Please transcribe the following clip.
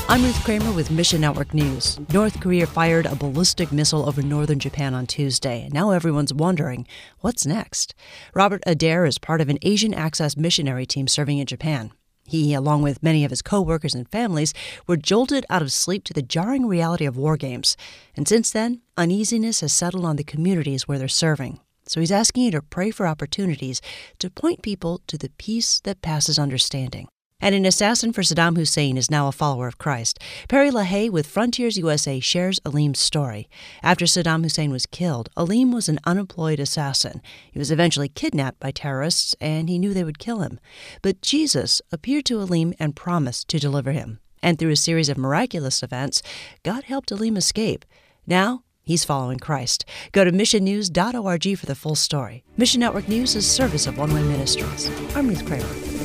I'm Ruth Kramer with Mission Network News. North Korea fired a ballistic missile over northern Japan on Tuesday. Now everyone's wondering, what's next? Robert Adair is part of an Asian Access missionary team serving in Japan. He, along with many of his co-workers and families, were jolted out of sleep to the jarring reality of war games. And since then, uneasiness has settled on the communities where they're serving. So he's asking you to pray for opportunities to point people to the peace that passes understanding. And an assassin for Saddam Hussein is now a follower of Christ. Perry LaHaye with Frontiers USA shares Aleem's story. After Saddam Hussein was killed, Aleem was an unemployed assassin. He was eventually kidnapped by terrorists, and he knew they would kill him. But Jesus appeared to Aleem and promised to deliver him. And through a series of miraculous events, God helped Aleem escape. Now, he's following Christ. Go to missionnews.org for the full story. Mission Network News is a service of One Way Ministries. I'm Ruth Kramer.